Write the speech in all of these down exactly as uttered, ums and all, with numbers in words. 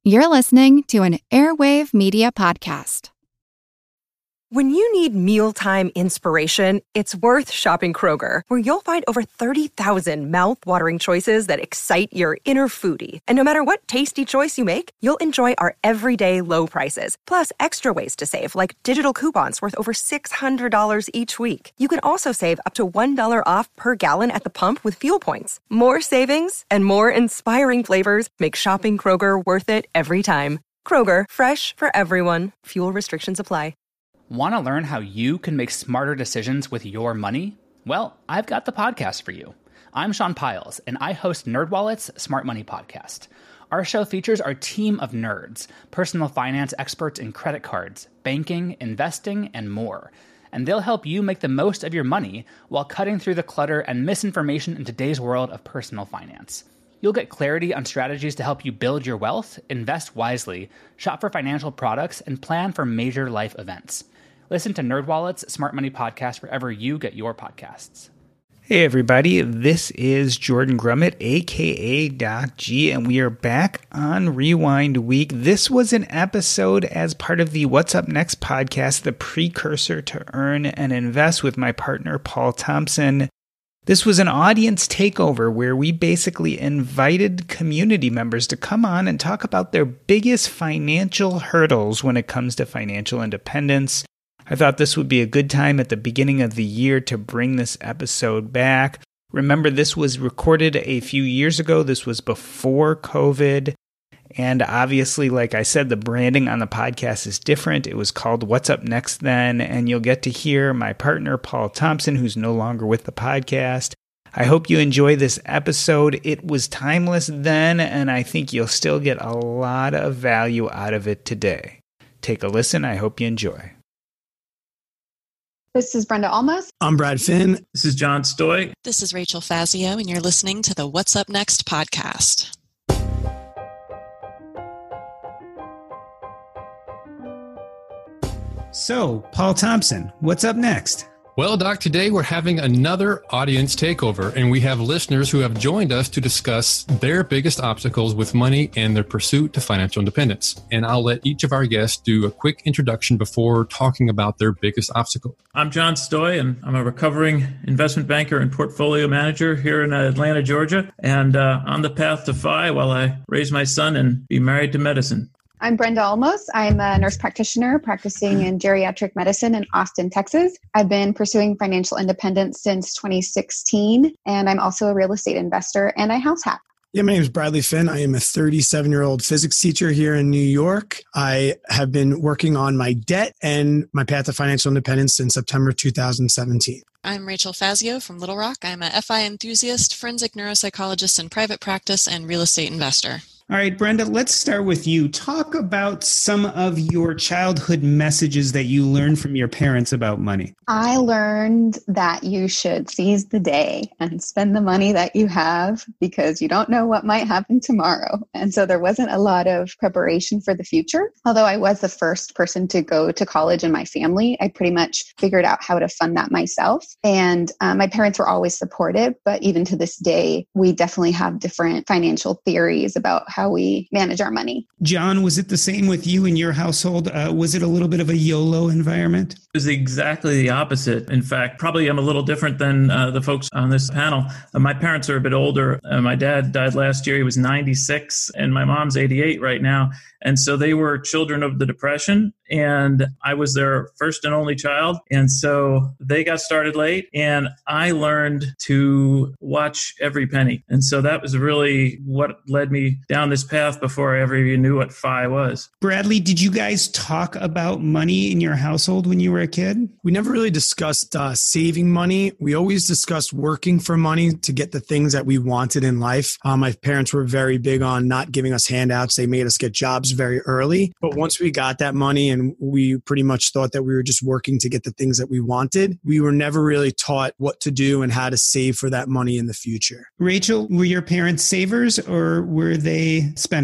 You're listening to an Airwave Media Podcast. When you need mealtime inspiration, it's worth shopping Kroger, where you'll find over thirty thousand mouth-watering choices that excite your inner foodie. And no matter what tasty choice you make, you'll enjoy our everyday low prices, plus extra ways to save, like digital coupons worth over six hundred dollars each week. You can also save up to one dollar off per gallon at the pump with fuel points. More savings and more inspiring flavors make shopping Kroger worth it every time. Kroger, fresh for everyone. Fuel restrictions apply. Want to learn how you can make smarter decisions with your money? Well, I've got the podcast for you. I'm Sean Piles, and I host NerdWallet's Smart Money Podcast. Our show features our team of nerds, personal finance experts in credit cards, banking, investing, and more. And they'll help you make the most of your money while cutting through the clutter and misinformation in today's world of personal finance. You'll get clarity on strategies to help you build your wealth, invest wisely, shop for financial products, and plan for major life events. Listen to NerdWallet's Smart Money Podcast wherever you get your podcasts. Hey everybody, this is Jordan Grummett, aka Doc G, and we are back on Rewind Week. This was an episode as part of the What's Up Next podcast, the precursor to Earn and Invest with my partner Paul Thompson. This was an audience takeover where we basically invited community members to come on and talk about their biggest financial hurdles when it comes to financial independence. I thought this would be a good time at the beginning of the year to bring this episode back. Remember, this was recorded a few years ago. This was before COVID. And obviously, like I said, the branding on the podcast is different. It was called What's Up Next then, and you'll get to hear my partner, Paul Thompson, who's no longer with the podcast. I hope you enjoy this episode. It was timeless then, and I think you'll still get a lot of value out of it today. Take a listen. I hope you enjoy. This is Brenda Almos. I'm Brad Finn. This is John Stoy. This is Rachel Fazio, and you're listening to the What's Up Next podcast. So, Paul Thompson, what's up next? Well, Doc, today we're having another audience takeover, and we have listeners who have joined us to discuss their biggest obstacles with money and their pursuit to financial independence. And I'll let each of our guests do a quick introduction before talking about their biggest obstacle. I'm John Stoy, and I'm a recovering investment banker and portfolio manager here in Atlanta, Georgia, and uh, on the path to F I while I raise my son and be married to medicine. I'm Brenda Almos. I'm a nurse practitioner practicing in geriatric medicine in Austin, Texas. I've been pursuing financial independence since twenty sixteen, and I'm also a real estate investor and a house hack. Yeah, my name is Bradley Finn. I am a thirty-seven-year-old physics teacher here in New York. I have been working on my debt and my path to financial independence since September two thousand seventeen. I'm Rachel Fazio from Little Rock. I'm a F I enthusiast, forensic neuropsychologist in private practice, and real estate investor. All right, Brenda, let's start with you. Talk about some of your childhood messages that you learned from your parents about money. I learned that you should seize the day and spend the money that you have because you don't know what might happen tomorrow. And so there wasn't a lot of preparation for the future. Although I was the first person to go to college in my family, I pretty much figured out how to fund that myself. And uh, my parents were always supportive, but even to this day, we definitely have different financial theories about how we manage our money. John, was it the same with you in your household? Uh, was it a little bit of a YOLO environment? It was exactly the opposite. In fact, probably I'm a little different than uh, the folks on this panel. Uh, my parents are a bit older. Uh, my dad died last year. He was ninety-six, and my mom's eighty-eight right now. And so they were children of the Depression, and I was their first and only child. And so they got started late, and I learned to watch every penny. And so that was really what led me down this path before I ever even knew what F I was. Bradley, did you guys talk about money in your household when you were a kid? We never really discussed uh, saving money. We always discussed working for money to get the things that we wanted in life. Um, my parents were very big on not giving us handouts. They made us get jobs very early. But once we got that money and we pretty much thought that we were just working to get the things that we wanted, we were never really taught what to do and how to save for that money in the future. Rachel, were your parents savers or were they spenders?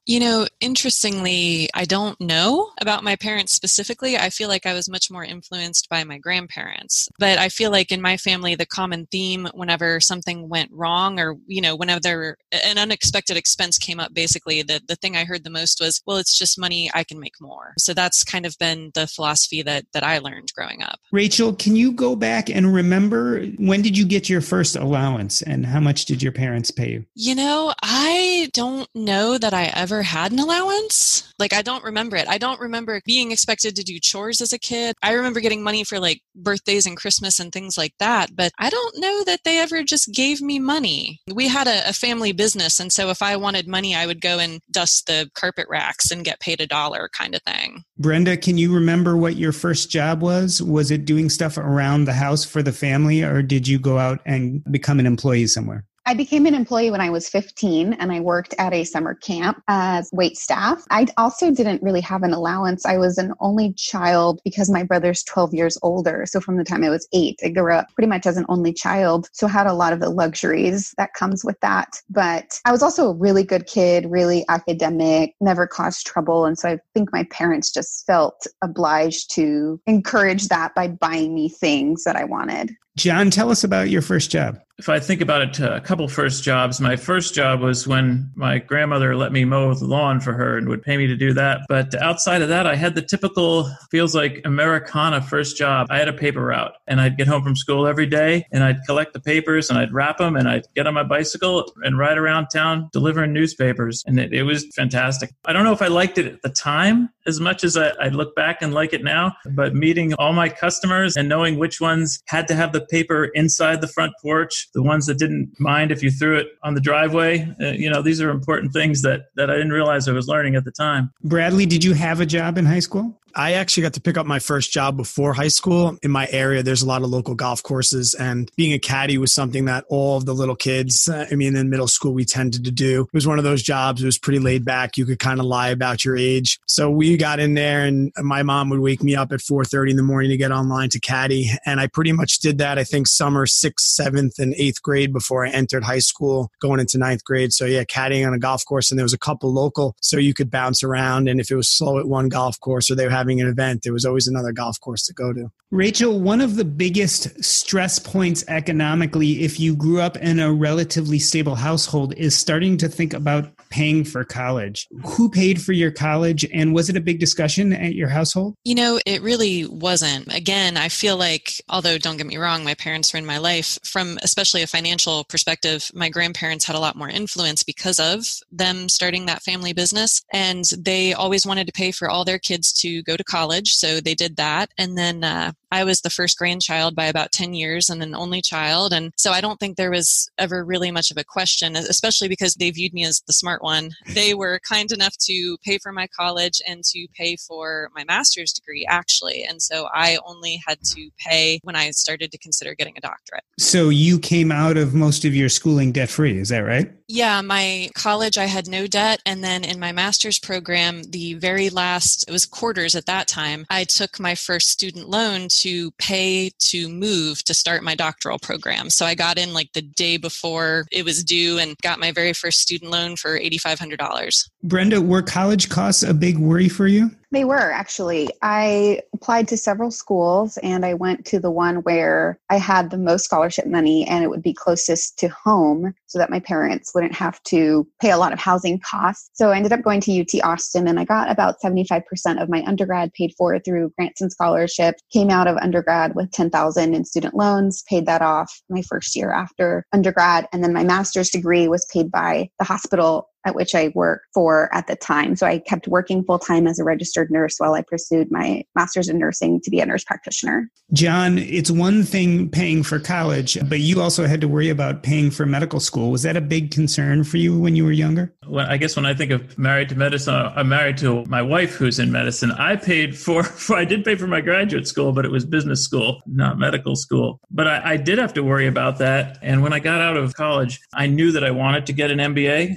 You know, interestingly, I don't know about my parents specifically. I feel like I was much more influenced by my grandparents. But I feel like in my family, the common theme whenever something went wrong or, you know, whenever there, an unexpected expense came up, basically, the, the thing I heard the most was, well, it's just money, I can make more. So that's kind of been the philosophy that, that I learned growing up. Rachel, can you go back and remember, when did you get your first allowance and how much did your parents pay you? You know, I don't know that I ever had an allowance. Like, I don't remember it. I don't remember being expected to do chores as a kid. I remember getting money for like birthdays and Christmas and things like that, but I don't know that they ever just gave me money. We had a, a family business, and so if I wanted money, I would go and dust the carpet racks and get paid a dollar kind of thing. Brenda, can you remember what your first job was? Was it doing stuff around the house for the family, or did you go out and become an employee somewhere? I became an employee when I was fifteen, and I worked at a summer camp as wait staff. I also didn't really have an allowance. I was an only child because my brother's twelve years older. So from the time I was eight, I grew up pretty much as an only child. So I had a lot of the luxuries that comes with that. But I was also a really good kid, really academic, never caused trouble. And so I think my parents just felt obliged to encourage that by buying me things that I wanted. John, tell us about your first job. If I think about it, a couple first jobs. My first job was when my grandmother let me mow the lawn for her and would pay me to do that. But outside of that, I had the typical, feels like Americana first job. I had a paper route, and I'd get home from school every day, and I'd collect the papers, and I'd wrap them, and I'd get on my bicycle and ride around town delivering newspapers. And it, it was fantastic. I don't know if I liked it at the time as much as I, I look back and like it now, but meeting all my customers and knowing which ones had to have the paper inside the front porch, the ones that didn't mind if you threw it on the driveway. Uh, you know, these are important things that, that I didn't realize I was learning at the time. Bradley, did you have a job in high school? I actually got to pick up my first job before high school. In my area, there's a lot of local golf courses, and being a caddy was something that all of the little kids, I mean, in middle school, we tended to do. It was one of those jobs. It was pretty laid back. You could kind of lie about your age. So we got in there, and my mom would wake me up at four thirty in the morning to get online to caddy. And I pretty much did that, I think, summer sixth, seventh, and eighth grade before I entered high school, going into ninth grade. So yeah, caddying on a golf course, and there was a couple local, so you could bounce around. And if it was slow at one golf course or they were having an event, there was always another golf course to go to. Rachel, one of the biggest stress points economically, if you grew up in a relatively stable household, is starting to think about paying for college. Who paid for your college, and was it a big discussion at your household? You know, it really wasn't. Again, I feel like, although don't get me wrong, my parents were in my life, from especially a financial perspective, my grandparents had a lot more influence because of them starting that family business. And they always wanted to pay for all their kids to go to college. So they did that. And then uh, I was the first grandchild by about ten years and an only child. And so I don't think there was ever really much of a question, especially because they viewed me as the smart one. They were kind enough to pay for my college and to pay for my master's degree, actually. And so I only had to pay when I started to consider getting a doctorate. So you came out of most of your schooling debt-free, is that right? Yeah, my college, I had no debt. And then in my master's program, the very last, it was quarters at that time, I took my first student loan to pay to move to start my doctoral program. So I got in like the day before it was due and got my very first student loan for eight thousand five hundred dollars. Brenda, were college costs a big worry for you? They were, actually. I applied to several schools, and I went to the one where I had the most scholarship money, and it would be closest to home so that my parents wouldn't have to pay a lot of housing costs. So I ended up going to U T Austin, and I got about seventy-five percent of my undergrad paid for through grants and scholarships. Came out of undergrad with ten thousand dollars in student loans, paid that off my first year after undergrad. And then my master's degree was paid by the hospital at which I worked for at the time. So I kept working full time as a registered nurse while I pursued my master's in nursing to be a nurse practitioner. John, it's one thing paying for college, but you also had to worry about paying for medical school. Was that a big concern for you when you were younger? Well, I guess when I think of married to medicine, I'm married to my wife who's in medicine. I paid for, for I did pay for my graduate school, but it was business school, not medical school. But I, I did have to worry about that. And when I got out of college, I knew that I wanted to get an M B A, but I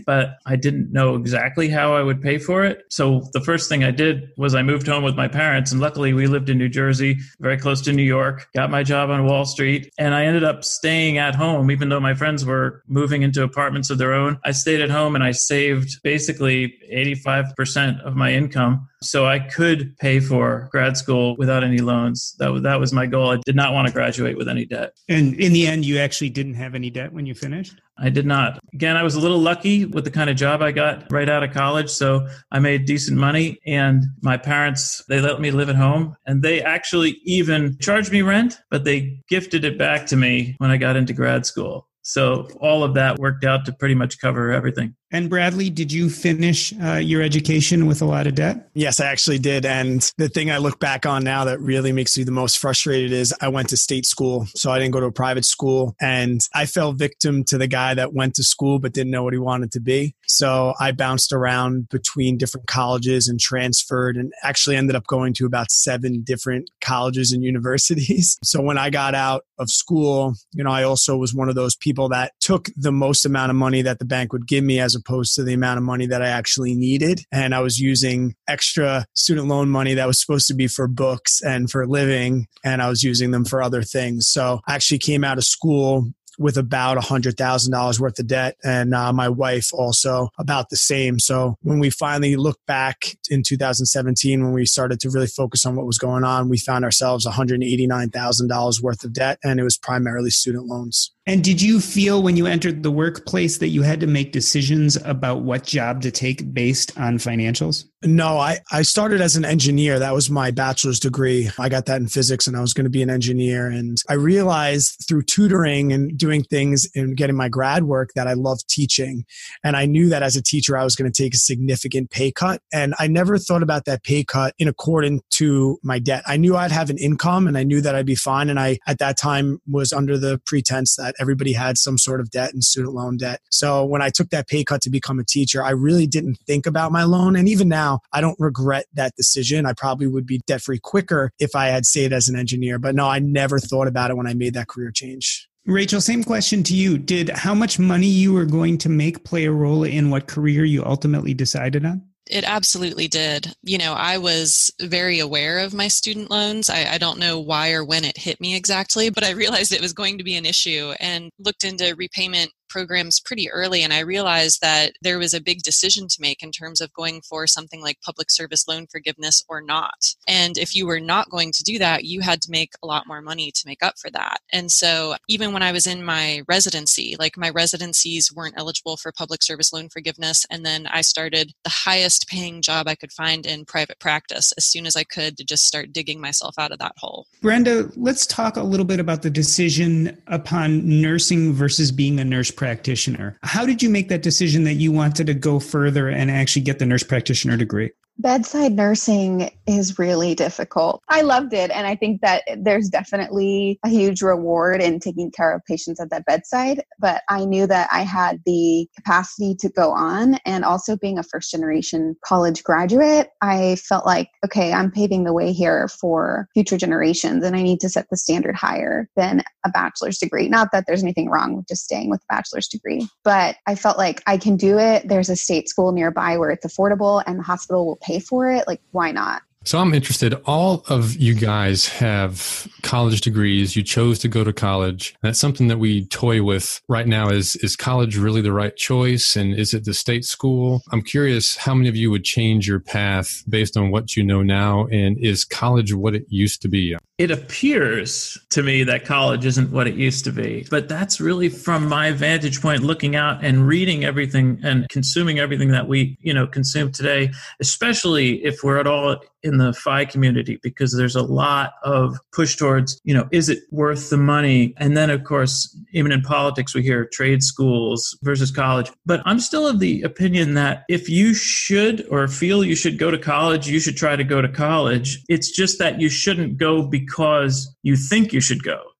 I didn't know exactly how I would pay for it. So the first thing I did was I moved home with my parents. And luckily we lived in New Jersey, very close to New York, got my job on Wall Street. And I ended up staying at home, even though my friends were moving into apartments of their own. I stayed at home and I saved basically eighty-five percent of my income. So I could pay for grad school without any loans. That was, that was my goal. I did not want to graduate with any debt. And in the end, you actually didn't have any debt when you finished? I did not. Again, I was a little lucky with the kind of job I got right out of college. So I made decent money, and my parents, they let me live at home, and they actually even charged me rent, but they gifted it back to me when I got into grad school. So all of that worked out to pretty much cover everything. And Bradley, did you finish uh, your education with a lot of debt? Yes, I actually did. And the thing I look back on now that really makes me the most frustrated is I went to state school. So I didn't go to a private school. And I fell victim to the guy that went to school but didn't know what he wanted to be. So I bounced around between different colleges and transferred, and actually ended up going to about seven different colleges and universities. So when I got out of school, you know, I also was one of those people that took the most amount of money that the bank would give me as opposed to the amount of money that I actually needed. And I was using extra student loan money that was supposed to be for books and for living, and I was using them for other things. So I actually came out of school with about one hundred thousand dollars worth of debt. And uh, my wife also about the same. So when we finally looked back in two thousand seventeen, when we started to really focus on what was going on, we found ourselves one hundred eighty-nine thousand dollars worth of debt, and it was primarily student loans. And did you feel when you entered the workplace that you had to make decisions about what job to take based on financials? No, I, I started as an engineer. That was my bachelor's degree. I got that in physics, and I was going to be an engineer. And I realized through tutoring and doing things and getting my grad work that I loved teaching. And I knew that as a teacher, I was going to take a significant pay cut. And I never thought about that pay cut in accordance to my debt. I knew I'd have an income, and I knew that I'd be fine. And I, at that time, was under the pretense that everybody had some sort of debt and student loan debt. So when I took that pay cut to become a teacher, I really didn't think about my loan. And even now, I don't regret that decision. I probably would be debt-free quicker if I had stayed as an engineer. But no, I never thought about it when I made that career change. Rachel, same question to you. Did how much money you were going to make play a role in what career you ultimately decided on? It absolutely did. You know, I was very aware of my student loans. I, I don't know why or when it hit me exactly, but I realized it was going to be an issue and looked into repayment programs pretty early. And I realized that there was a big decision to make in terms of going for something like public service loan forgiveness or not. And if you were not going to do that, you had to make a lot more money to make up for that. And so even when I was in my residency, like my residencies weren't eligible for public service loan forgiveness. And then I started the highest paying job I could find in private practice as soon as I could to just start digging myself out of that hole. Brenda, let's talk a little bit about the decision upon nursing versus being a nurse practitioner. How did you make that decision that you wanted to go further and actually get the nurse practitioner degree? Bedside nursing is really difficult. I loved it. And I think that there's definitely a huge reward in taking care of patients at that bedside. But I knew that I had the capacity to go on. And also being a first generation college graduate, I felt like, okay, I'm paving the way here for future generations. And I need to set the standard higher than a bachelor's degree. Not that there's anything wrong with just staying with a bachelor's degree, but I felt like I can do it. There's a state school nearby where it's affordable and the hospital will pay for it. Like, why not? So I'm interested. All of you guys have college degrees. You chose to go to college. That's something that we toy with right now. Is, is college really the right choice? And is it the state school? I'm curious how many of you would change your path based on what you know now? And is college what it used to be? It appears to me that college isn't what it used to be, but that's really from my vantage point, looking out and reading everything and consuming everything that we, you know, consume today, especially if we're at all in the F I community, because there's a lot of push towards, you know, is it worth the money? And then, of course, even in politics, we hear trade schools versus college. But I'm still of the opinion that if you should or feel you should go to college, you should try to go to college. It's just that you shouldn't go because you think you should go.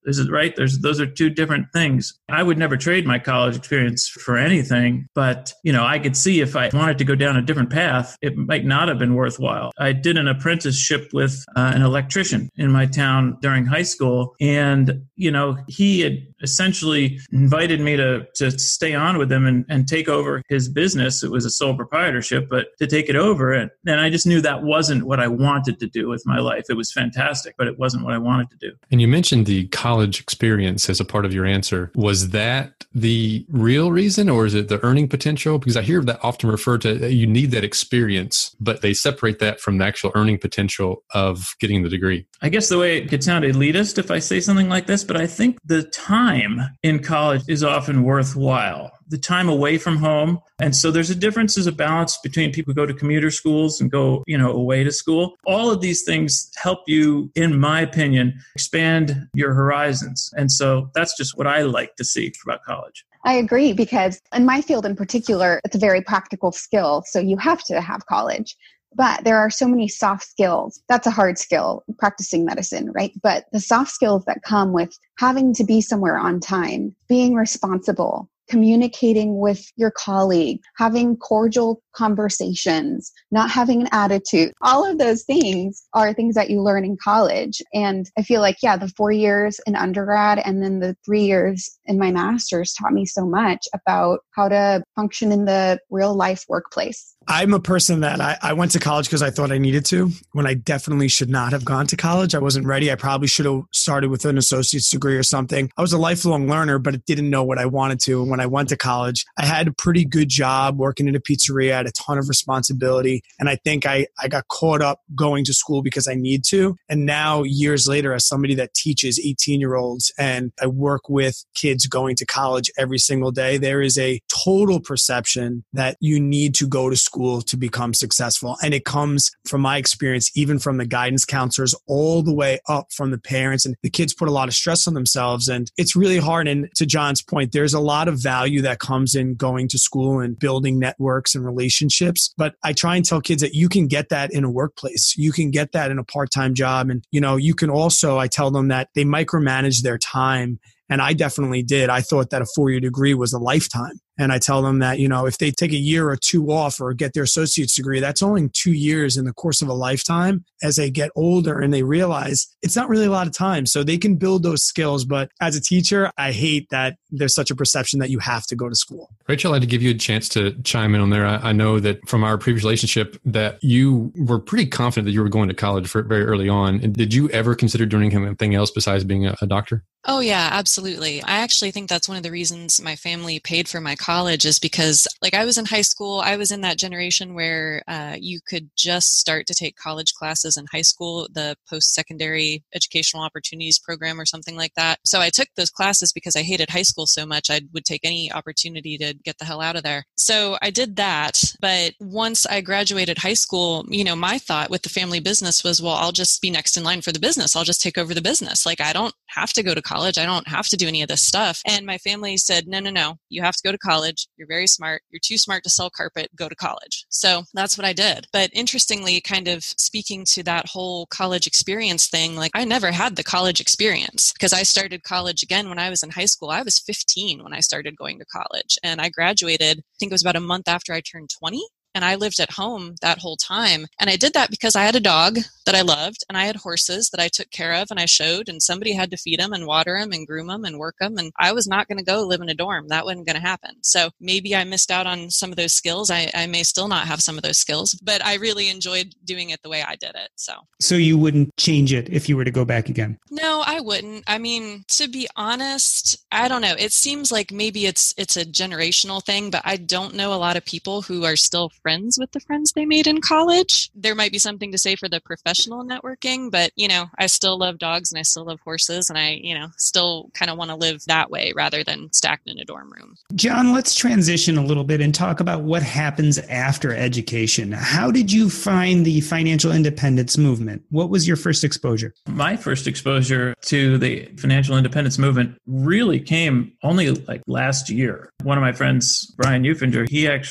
Is it right? There's those are two different things. I would never trade my college experience for anything, but you know, I could see if I wanted to go down a different path, it might not have been worthwhile. I did an apprenticeship with uh, an electrician in my town during high school, and you know, he had essentially invited me to to stay on with him and, and take over his business. It was a sole proprietorship, but to take it over, and, and I just knew that wasn't what I wanted to do with my life. It was fantastic, but it wasn't what I wanted to do. And you mentioned the college experience as a part of your answer. Was that the real reason, or is it the earning potential? Because I hear that often referred to, you need that experience, but they separate that from the actual earning potential of getting the degree. I guess the way it could sound elitist if I say something like this, but I think the time in college is often worthwhile. The time away from home. And so there's a difference, there's a balance between people who go to commuter schools and go, you know, away to school. All of these things help you, in my opinion, expand your horizons. And so that's just what I like to see about college. I agree, because in my field in particular, it's a very practical skill. So you have to have college. But there are so many soft skills. That's a hard skill, practicing medicine, right? But the soft skills that come with having to be somewhere on time, being responsible, communicating with your colleague, having cordial conversations, not having an attitude. All of those things are things that you learn in college. And I feel like, yeah, the four years in undergrad and then the three years in my master's taught me so much about how to function in the real life workplace. I'm a person that I, I went to college because I thought I needed to, when I definitely should not have gone to college. I wasn't ready. I probably should have started with an associate's degree or something. I was a lifelong learner, but didn't know what I wanted to. And when I went to college, I had a pretty good job working in a pizzeria. I had a ton of responsibility. And I think I, I got caught up going to school because I need to. And now years later, as somebody that teaches eighteen year olds and I work with kids going to college every single day, there is a total perception that you need to go to school to become successful. And it comes from my experience, even from the guidance counselors all the way up from the parents, and the kids put a lot of stress on themselves, and it's really hard. And to John's point, there's a lot of value that comes in going to school and building networks and relationships. But I try and tell kids that you can get that in a workplace. You can get that in a part-time job. And, you know, you can also, I tell them that they micromanage their time. And I definitely did. I thought that a four-year degree was a lifetime. And I tell them that, you know, if they take a year or two off or get their associate's degree, that's only two years in the course of a lifetime. As they get older and they realize it's not really a lot of time. So they can build those skills. But as a teacher, I hate that there's such a perception that you have to go to school. Rachel, I'd like to give you a chance to chime in on there. I, I know that from our previous relationship that you were pretty confident that you were going to college for very early on. And did you ever consider doing anything else besides being a, a doctor? Oh, yeah, absolutely. I actually think that's one of the reasons my family paid for my college, is because, like, I was in high school. I was in that generation where uh, you could just start to take college classes in high school, the post-secondary educational opportunities program or something like that. So I took those classes because I hated high school so much. I would take any opportunity to get the hell out of there. So I did that. But once I graduated high school, you know, my thought with the family business was, well, I'll just be next in line for the business. I'll just take over the business. Like, I don't have to go to college. college. I don't have to do any of this stuff. And my family said, no, no, no, you have to go to college. You're very smart. You're too smart to sell carpet. Go to college. So that's what I did. But interestingly, kind of speaking to that whole college experience thing, like, I never had the college experience because I started college again when I was in high school. I was fifteen when I started going to college, and I graduated, I think it was about a month after I turned twenty. And I lived at home that whole time. And I did that because I had a dog that I loved, and I had horses that I took care of and I showed, and somebody had to feed them and water them and groom them and work them. And I was not going to go live in a dorm. That wasn't going to happen. So maybe I missed out on some of those skills. I, I may still not have some of those skills, but I really enjoyed doing it the way I did it. So, so you wouldn't change it if you were to go back again? No, I wouldn't. I mean, to be honest, I don't know. It seems like maybe it's, it's a generational thing, but I don't know a lot of people who are still friends with the friends they made in college. There might be something to say for the professional networking, but, you know, I still love dogs and I still love horses, and I, you know, still kind of want to live that way rather than stacked in a dorm room. John, let's transition a little bit and talk about what happens after education. How did you find the financial independence movement? What was your first exposure? My first exposure to the financial independence movement really came only like last year. One of my friends, Brian Eufinger, he actually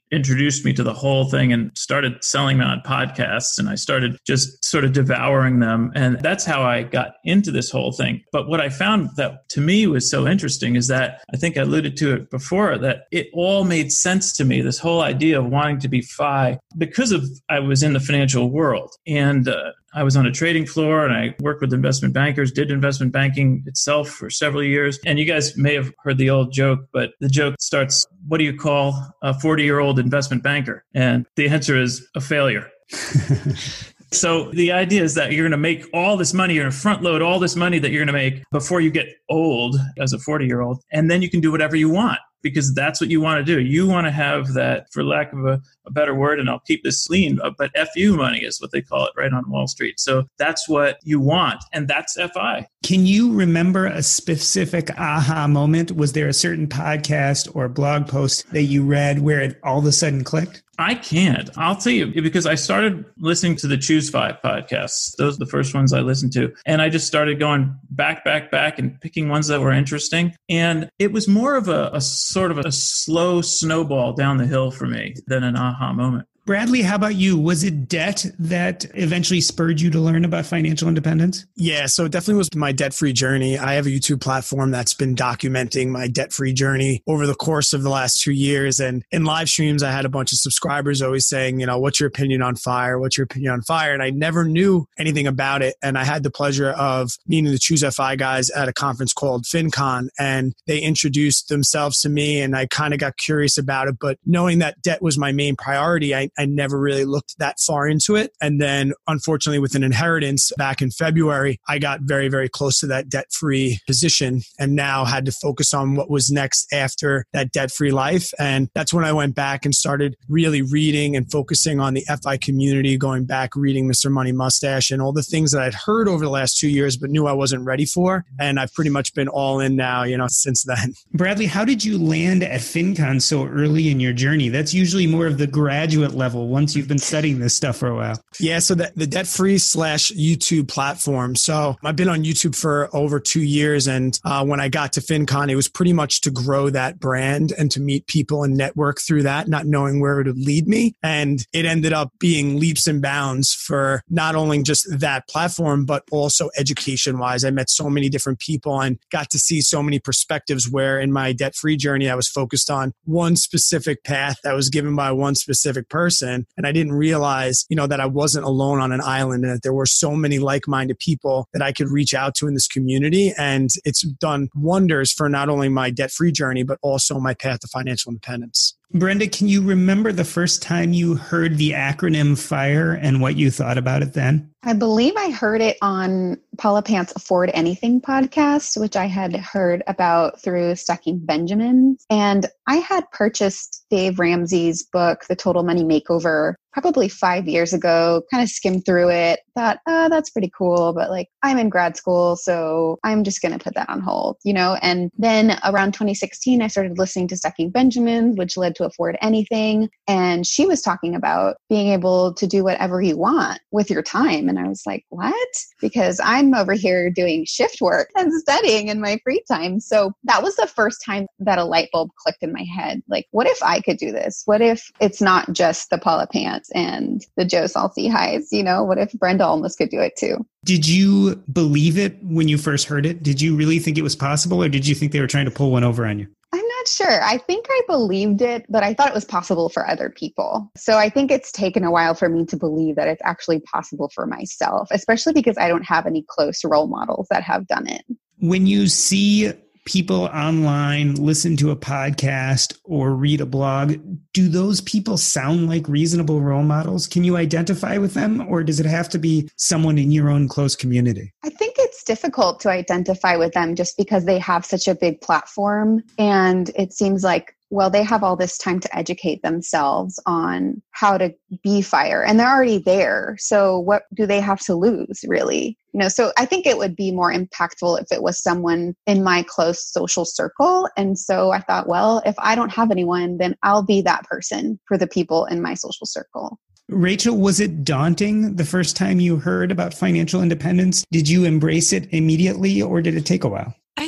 introduced me to the whole thing and started selling me on podcasts. And I started just sort of devouring them. And that's how I got into this whole thing. But what I found that to me was so interesting is that I think I alluded to it before, that it all made sense to me, this whole idea of wanting to be F I, because of I was in the financial world. And uh, I was on a trading floor and I worked with investment bankers, did investment banking itself for several years. And you guys may have heard the old joke, but the joke starts, what do you call a forty-year-old investment banker? And the answer is a failure. So the idea is that you're going to make all this money, you're going to front load all this money that you're going to make before you get old as a forty-year-old, and then you can do whatever you want, because that's what you want to do. You want to have that, for lack of a, a better word, and I'll keep this lean, but F U money is what they call it right on Wall Street. So that's what you want, and that's F I. Can you remember a specific aha moment? Was there a certain podcast or blog post that you read where it all of a sudden clicked? I can't. I'll tell you, because I started listening to the Choose Five podcasts. Those are the first ones I listened to. And I just started going back, back, back and picking ones that were interesting. And it was more of a, a sort of a slow snowball down the hill for me than an aha moment. Bradley, how about you? Was it debt that eventually spurred you to learn about financial independence? Yeah, so it definitely was my debt-free journey. I have a YouTube platform that's been documenting my debt-free journey over the course of the last two years. And in live streams, I had a bunch of subscribers always saying, you know, what's your opinion on FIRE? What's your opinion on FIRE? And I never knew anything about it. And I had the pleasure of meeting the Choose F I guys at a conference called FinCon. And they introduced themselves to me and I kind of got curious about it. But knowing that debt was my main priority, I I never really looked that far into it. And then unfortunately with an inheritance back in February, I got very, very close to that debt-free position and now had to focus on what was next after that debt-free life. And that's when I went back and started really reading and focusing on the F I community, going back, reading Mister Money Mustache and all the things that I'd heard over the last two years, but knew I wasn't ready for. And I've pretty much been all in now, you know, since then. Bradley, how did you land at FinCon so early in your journey? That's usually more of the graduate level once you've been studying this stuff for a while. Yeah, so the, the debt-free slash YouTube platform. So I've been on YouTube for over two years. And uh, when I got to FinCon, it was pretty much to grow that brand and to meet people and network through that, not knowing where it would lead me. And it ended up being leaps and bounds for not only just that platform, but also education-wise. I met so many different people and got to see so many perspectives where in my debt-free journey, I was focused on one specific path that was given by one specific person. And I didn't realize, you know, that I wasn't alone on an island and that there were so many like-minded people that I could reach out to in this community. And it's done wonders for not only my debt-free journey, but also my path to financial independence. Brenda, can you remember the first time you heard the acronym FIRE and what you thought about it then? I believe I heard it on Paula Pant's Afford Anything podcast, which I had heard about through Stacking Benjamins. And I had purchased Dave Ramsey's book, The Total Money Makeover, probably five years ago, kind of skimmed through it, thought, oh, that's pretty cool. But like, I'm in grad school, so I'm just going to put that on hold, you know? And then around twenty sixteen, I started listening to Stacking Benjamins, which led to Afford Anything. And she was talking about being able to do whatever you want with your time. And I was like, what? Because I'm over here doing shift work and studying in my free time. So that was the first time that a light bulb clicked in my head. Like, what if I could do this? What if it's not just the Paula Pants and the Joe Saul-Sehy? You know, what if Brenda almost could do it too? Did you believe it when you first heard it? Did you really think it was possible, or did you think they were trying to pull one over on you? I'm not sure. I think I believed it, but I thought it was possible for other people. So I think it's taken a while for me to believe that it's actually possible for myself, especially because I don't have any close role models that have done it. When you see people online listen to a podcast or read a blog, do those people sound like reasonable role models? Can you identify with them, or does it have to be someone in your own close community? I think it's difficult to identify with them just because they have such a big platform, and it seems like, well, they have all this time to educate themselves on how to be FIRE, and they're already there. So what do they have to lose, really? You know, so I think it would be more impactful if it was someone in my close social circle. And so I thought, well, if I don't have anyone, then I'll be that person for the people in my social circle. Rachel, was it daunting the first time you heard about financial independence? Did you embrace it immediately, or did it take a while? I think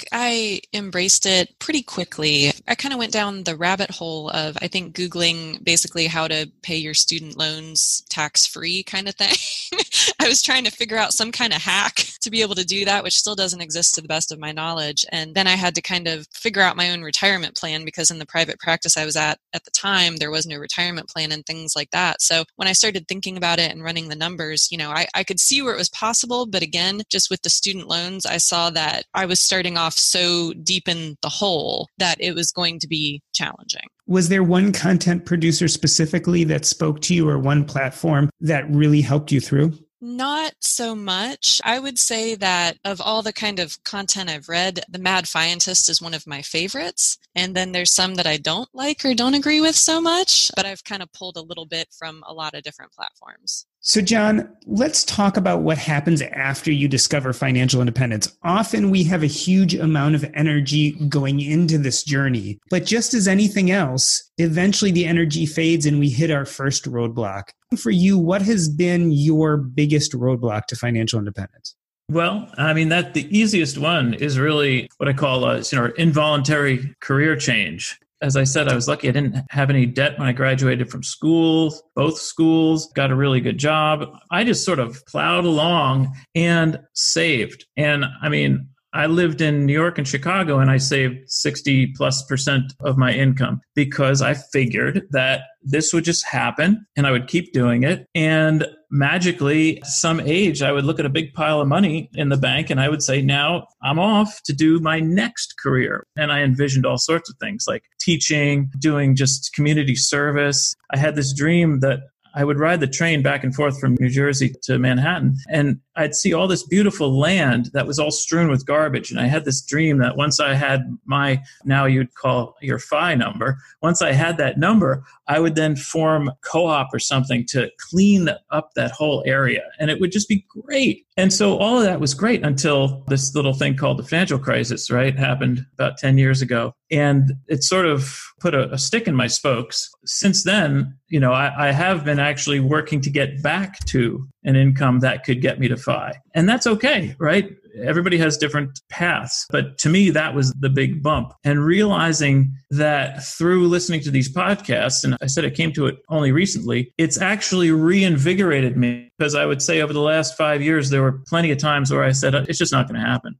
I embraced it pretty quickly. I kind of went down the rabbit hole of, I think, Googling basically how to pay your student loans tax-free kind of thing. I was trying to figure out some kind of hack to be able to do that, which still doesn't exist to the best of my knowledge. And then I had to kind of figure out my own retirement plan, because in the private practice I was at at the time, there was no retirement plan and things like that. So when I started thinking about it and running the numbers, you know, I, I could see where it was possible. But again, just with the student loans, I saw that I was starting off so deep in the hole that it was going to be challenging. Was there one content producer specifically that spoke to you, or one platform that really helped you through? Not so much. I would say that of all the kind of content I've read, The Mad Fientist is one of my favorites. And then there's some that I don't like or don't agree with so much, but I've kind of pulled a little bit from a lot of different platforms. So John, let's talk about what happens after you discover financial independence. Often we have a huge amount of energy going into this journey, but just as anything else, eventually the energy fades and we hit our first roadblock. For you, what has been your biggest roadblock to financial independence? Well, I mean, that the easiest one is really what I call a you know, involuntary career change. As I said, I was lucky I didn't have any debt when I graduated from school, both schools, got a really good job. I just sort of plowed along and saved. And I mean, I lived in New York and Chicago, and I saved sixty plus percent of my income because I figured that this would just happen and I would keep doing it. And magically, some age, I would look at a big pile of money in the bank and I would say, now I'm off to do my next career. And I envisioned all sorts of things like teaching, doing just community service. I had this dream that I would ride the train back and forth from New Jersey to Manhattan, and I'd see all this beautiful land that was all strewn with garbage. And I had this dream that once I had my, now you'd call your F I number, once I had that number, I would then form co-op or something to clean up that whole area. And it would just be great. And so all of that was great until this little thing called the financial crisis, right, happened about ten years ago. And it sort of put a, a stick in my spokes. Since then, you know, I, I have been actually working to get back to an income that could get me to F I. And that's okay, right? Everybody has different paths. But to me, that was the big bump. And realizing that through listening to these podcasts, and I said it came to it only recently, it's actually reinvigorated me, because I would say over the last five years, there were plenty of times where I said, it's just not going to happen.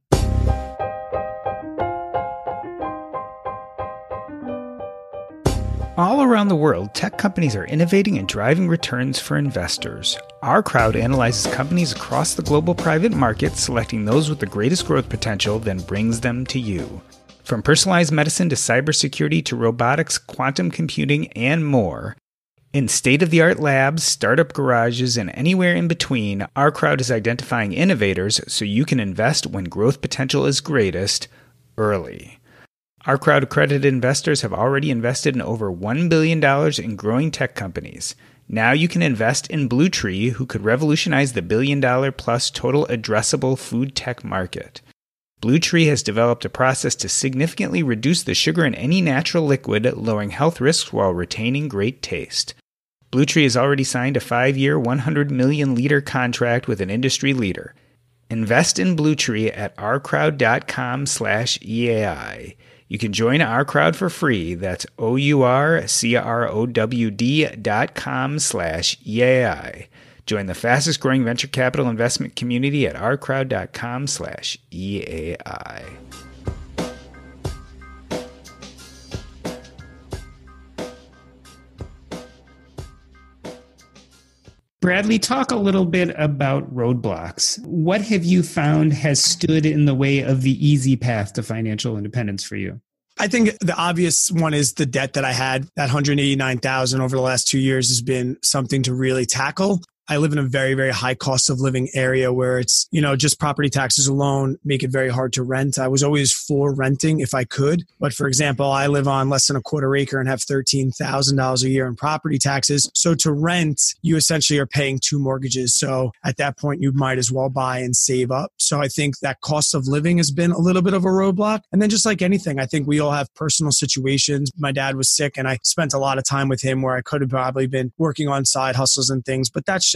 All around the world, tech companies are innovating and driving returns for investors. Our Crowd analyzes companies across the global private market, selecting those with the greatest growth potential, then brings them to you. From personalized medicine to cybersecurity to robotics, quantum computing, and more. In state-of-the-art labs, startup garages, and anywhere in between, Our Crowd is identifying innovators so you can invest when growth potential is greatest, early. Our Crowd accredited investors have already invested in over one billion dollars in growing tech companies. Now you can invest in Bluetree, who could revolutionize the billion-dollar plus total addressable food tech market. Bluetree has developed a process to significantly reduce the sugar in any natural liquid, lowering health risks while retaining great taste. Bluetree has already signed a five-year, one hundred million liter contract with an industry leader. Invest in Bluetree at ourcrowd.com slash EAI. You can join Our Crowd for free. That's O-U-R-C-R-O-W-D dot com slash E-A-I. Join the fastest growing venture capital investment community at ourcrowd.com slash E-A-I. Bradley, talk a little bit about roadblocks. What have you found has stood in the way of the easy path to financial independence for you? I think the obvious one is the debt that I had. That one hundred eighty-nine thousand dollars over the last two years has been something to really tackle. I live in a very, very high cost of living area where it's, you know, just property taxes alone make it very hard to rent. I was always for renting if I could. But for example, I live on less than a quarter acre and have thirteen thousand dollars a year in property taxes. So to rent, you essentially are paying two mortgages. So at that point, you might as well buy and save up. So I think that cost of living has been a little bit of a roadblock. And then just like anything, I think we all have personal situations. My dad was sick and I spent a lot of time with him where I could have probably been working on side hustles and things, but that's just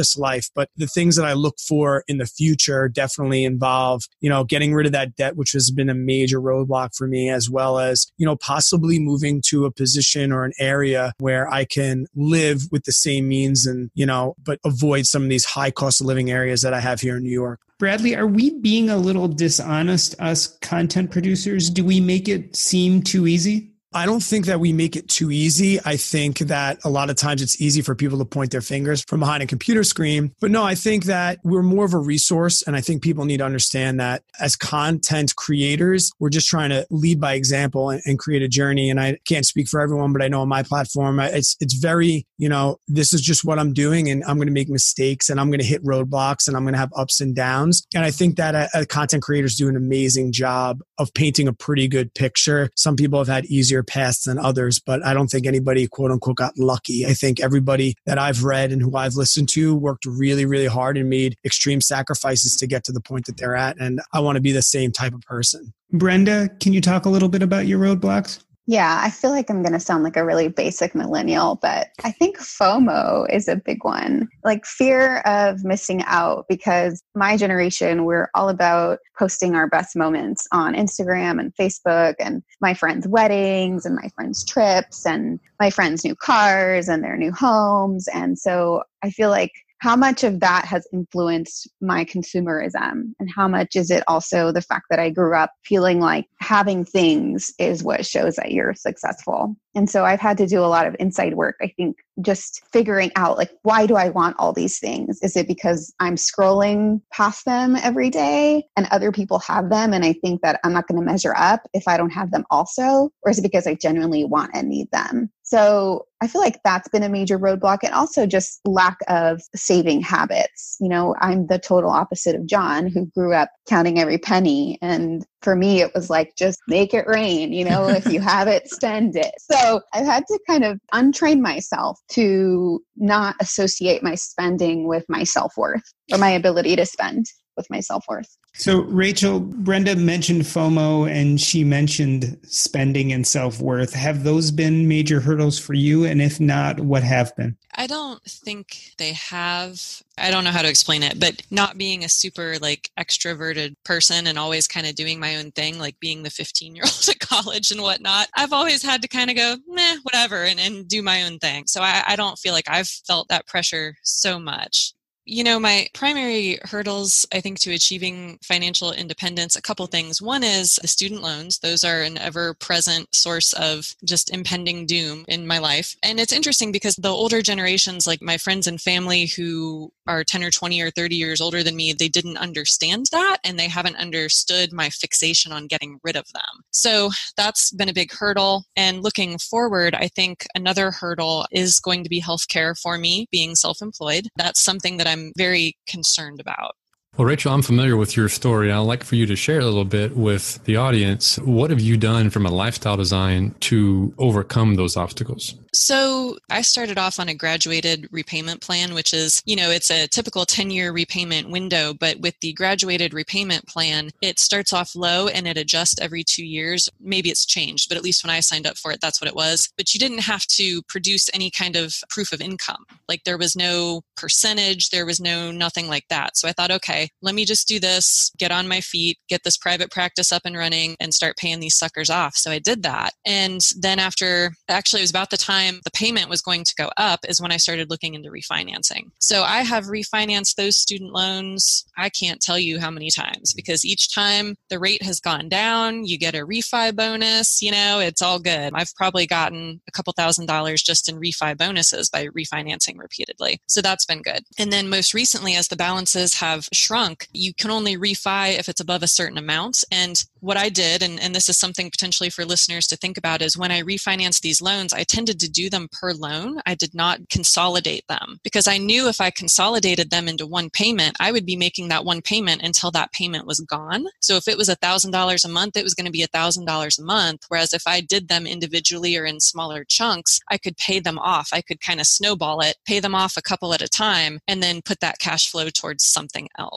this life. But the things that I look for in the future definitely involve, you know, getting rid of that debt, which has been a major roadblock for me, as well as, you know, possibly moving to a position or an area where I can live with the same means and, you know, but avoid some of these high cost of living areas that I have here in New York. Bradley, are we being a little dishonest, us content producers? Do we make it seem too easy? I don't think that we make it too easy. I think that a lot of times it's easy for people to point their fingers from behind a computer screen. But no, I think that we're more of a resource. And I think people need to understand that as content creators, we're just trying to lead by example and, and create a journey. And I can't speak for everyone, but I know on my platform, it's it's very, you know, this is just what I'm doing and I'm going to make mistakes and I'm going to hit roadblocks and I'm going to have ups and downs. And I think that uh, content creators do an amazing job of painting a pretty good picture. Some people have had easier paths than others, but I don't think anybody, quote unquote, got lucky. I think everybody that I've read and who I've listened to worked really, really hard and made extreme sacrifices to get to the point that they're at. And I want to be the same type of person. Brenda, can you talk a little bit about your roadblocks? Yeah, I feel like I'm going to sound like a really basic millennial, but I think FOMO is a big one. Like fear of missing out, because my generation, we're all about posting our best moments on Instagram and Facebook and my friends' weddings and my friends' trips and my friends' new cars and their new homes. And so I feel like how much of that has influenced my consumerism, and how much is it also the fact that I grew up feeling like having things is what shows that you're successful. And so I've had to do a lot of inside work. I think just figuring out, like, why do I want all these things? Is it because I'm scrolling past them every day and other people have them and I think that I'm not going to measure up if I don't have them also? Or is it because I genuinely want and need them? So I feel like that's been a major roadblock, and also just lack of saving habits. You know, I'm the total opposite of John, who grew up counting every penny. And for me, it was like, just make it rain. You know, if you have it, spend it. So I've had to kind of untrain myself to not associate my spending with my self-worth, or my ability to spend with my self-worth. So Rachel, Brenda mentioned FOMO and she mentioned spending and self-worth. Have those been major hurdles for you? And if not, what have been? I don't think they have. I don't know how to explain it, but not being a super like extroverted person and always kind of doing my own thing, like being the fifteen year old at college and whatnot, I've always had to kind of go, meh, whatever, and, and do my own thing. So I, I don't feel like I've felt that pressure so much. You know, my primary hurdles, I think, to achieving financial independence, a couple things. One is the student loans. Those are an ever-present source of just impending doom in my life. And it's interesting because the older generations, like my friends and family who are ten or twenty or thirty years older than me, they didn't understand that, and they haven't understood my fixation on getting rid of them. So that's been a big hurdle. And looking forward, I think another hurdle is going to be healthcare for me, being self-employed. That's something that I'm I'm very concerned about. Well, Rachel, I'm familiar with your story. I'd like for you to share a little bit with the audience. What have you done from a lifestyle design to overcome those obstacles? So I started off on a graduated repayment plan, which is, you know, it's a typical ten-year repayment window, but with the graduated repayment plan, it starts off low and it adjusts every two years. Maybe it's changed, but at least when I signed up for it, that's what it was. But you didn't have to produce any kind of proof of income. Like there was no percentage, there was no nothing like that. So I thought, okay, let me just do this, get on my feet, get this private practice up and running, and start paying these suckers off. So I did that. And then after, actually it was about the time the payment was going to go up is when I started looking into refinancing. So I have refinanced those student loans, I can't tell you how many times, because each time the rate has gone down, you get a refi bonus, you know, it's all good. I've probably gotten a couple thousand dollars just in refi bonuses by refinancing repeatedly. So that's been good. And then most recently, as the balances have shrunk, you can only refi if it's above a certain amount. And what I did, and, and this is something potentially for listeners to think about, is when I refinanced these loans, I tended to do them per loan. I did not consolidate them because I knew if I consolidated them into one payment, I would be making that one payment until that payment was gone. So if it was one thousand dollars a month, it was going to be one thousand dollars a month. Whereas if I did them individually or in smaller chunks, I could pay them off. I could kind of snowball it, pay them off a couple at a time, and then put that cash flow towards something else.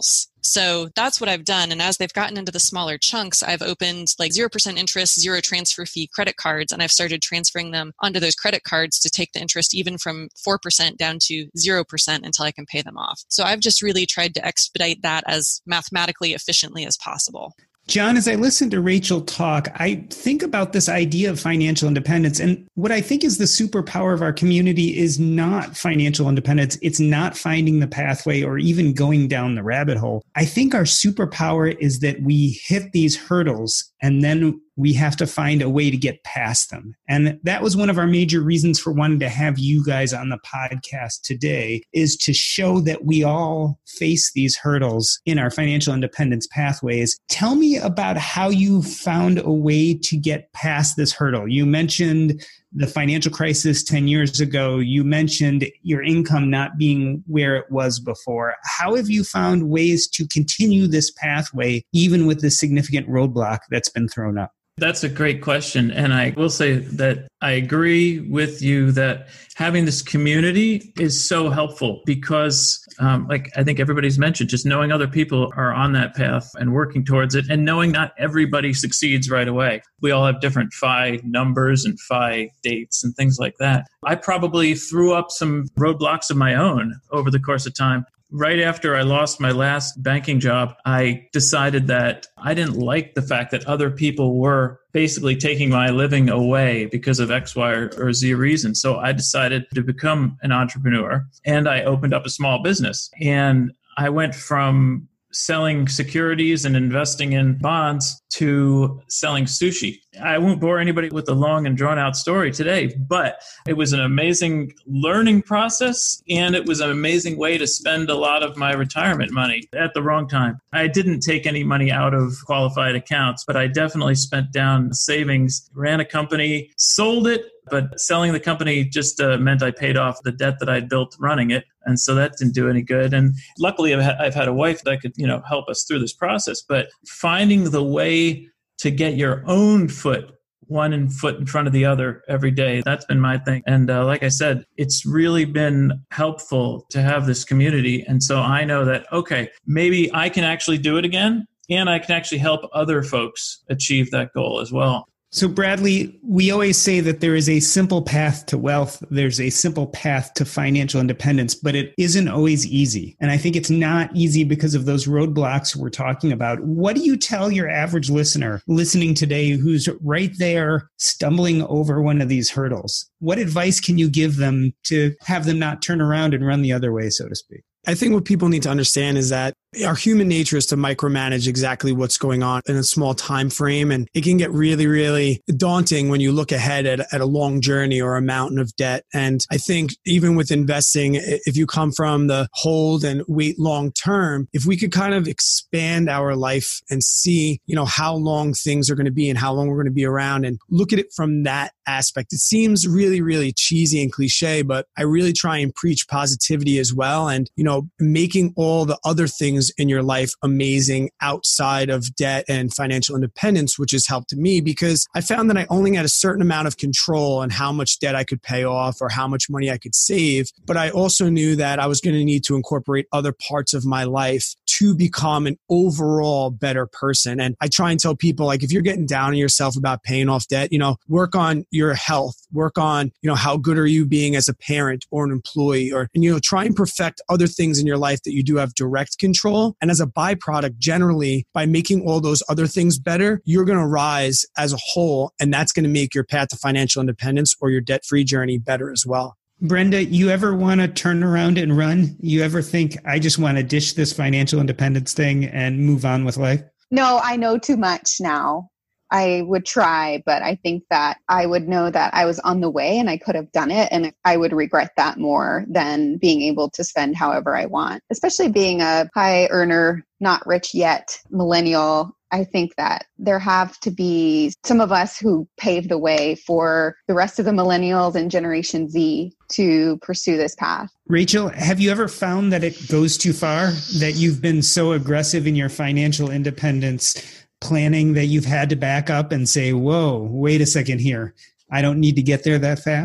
else. So that's what I've done. And as they've gotten into the smaller chunks, I've opened like zero percent interest, zero transfer fee credit cards, and I've started transferring them onto those credit cards to take the interest even from four percent down to zero percent until I can pay them off. So I've just really tried to expedite that as mathematically efficiently as possible. John, as I listen to Rachel talk, I think about this idea of financial independence. And what I think is the superpower of our community is not financial independence. It's not finding the pathway or even going down the rabbit hole. I think our superpower is that we hit these hurdles and then we have to find a way to get past them. And that was one of our major reasons for wanting to have you guys on the podcast today, is to show that we all face these hurdles in our financial independence pathways. Tell me about how you found a way to get past this hurdle. You mentioned the financial crisis ten years ago. You mentioned your income not being where it was before. How have you found ways to continue this pathway, even with the significant roadblock that's been thrown up? That's a great question. And I will say that I agree with you that having this community is so helpful because, um, like I think everybody's mentioned, just knowing other people are on that path and working towards it, and knowing not everybody succeeds right away. We all have different F I numbers and F I dates and things like that. I probably threw up some roadblocks of my own over the course of time. Right after I lost my last banking job, I decided that I didn't like the fact that other people were basically taking my living away because of X, Y, or, or Z reason. So I decided to become an entrepreneur, and I opened up a small business. And I went from selling securities and investing in bonds to selling sushi. I won't bore anybody with a long and drawn out story today, but it was an amazing learning process, and it was an amazing way to spend a lot of my retirement money at the wrong time. I didn't take any money out of qualified accounts, but I definitely spent down savings, ran a company, sold it, but selling the company just uh, meant I paid off the debt that I'd built running it. And so that didn't do any good. And luckily, I've had, I've had a wife that could, you know, help us through this process. But finding the way to get your own foot, one foot in front of the other every day, that's been my thing. And uh, like I said, it's really been helpful to have this community. And so I know that, okay, maybe I can actually do it again, and I can actually help other folks achieve that goal as well. So Bradley, we always say that there is a simple path to wealth. There's a simple path to financial independence, but it isn't always easy. And I think it's not easy because of those roadblocks we're talking about. What do you tell your average listener listening today who's right there stumbling over one of these hurdles? What advice can you give them to have them not turn around and run the other way, so to speak? I think what people need to understand is that our human nature is to micromanage exactly what's going on in a small time frame. And it can get really, really daunting when you look ahead at, at a long journey or a mountain of debt. And I think even with investing, if you come from the hold and wait long term, if we could kind of expand our life and see, you know, how long things are going to be and how long we're going to be around and look at it from that aspect. It seems really, really cheesy and cliche, but I really try and preach positivity as well. And, you know, making all the other things in your life amazing outside of debt and financial independence, which has helped me because I found that I only had a certain amount of control on how much debt I could pay off or how much money I could save. But I also knew that I was going to need to incorporate other parts of my life to become an overall better person. And I try and tell people, like, if you're getting down on yourself about paying off debt, you know, work on your health, work on, you know, how good are you being as a parent or an employee, or, and, you know, try and perfect other things in your life that you do have direct control. And as a byproduct, generally, by making all those other things better, you're going to rise as a whole. And that's going to make your path to financial independence or your debt-free journey better as well. Brenda, you ever want to turn around and run? You ever think, I just want to ditch this financial independence thing and move on with life? No, I know too much now. I would try, but I think that I would know that I was on the way and I could have done it. And I would regret that more than being able to spend however I want, especially being a high earner, not rich yet millennial. I think that there have to be some of us who pave the way for the rest of the millennials and Generation Z to pursue this path. Rachel, have you ever found that it goes too far, that you've been so aggressive in your financial independence planning that you've had to back up and say, whoa, wait a second here. I don't need to get there that fast?